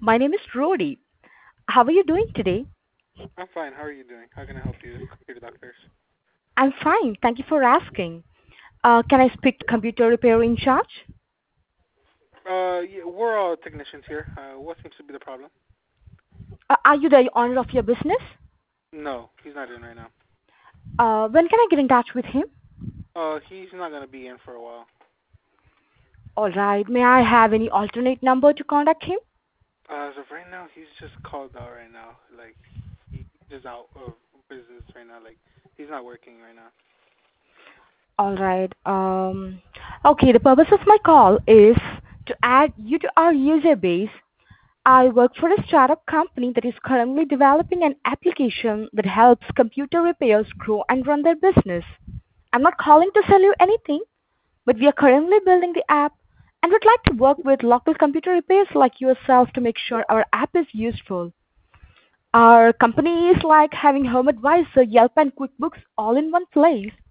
My name is Rodi. How are you doing today? I'm fine. How are you doing? How can I help you, computer doctors? I'm fine. Thank you for asking. Can I speak to computer repair in charge? Yeah, we're all technicians here. What seems to be the problem? Are you the owner of your business? No, he's not in right now. When can I get in touch with him? He's not gonna be in for a while. All right. May I have any alternate number to contact him? As of right now, he's just called out right now. Like he's just out of business right now. Like he's not working right now. All right. Okay. The purpose of my call is to add you to our user base. I work for a startup company that is currently developing an application that helps computer repairers grow and run their business. I'm not calling to sell you anything, but we are currently building the app and would like to work with local computer repairs like yourself to make sure our app is useful. Our company is like having Home Advisor, Yelp, and QuickBooks all in one place.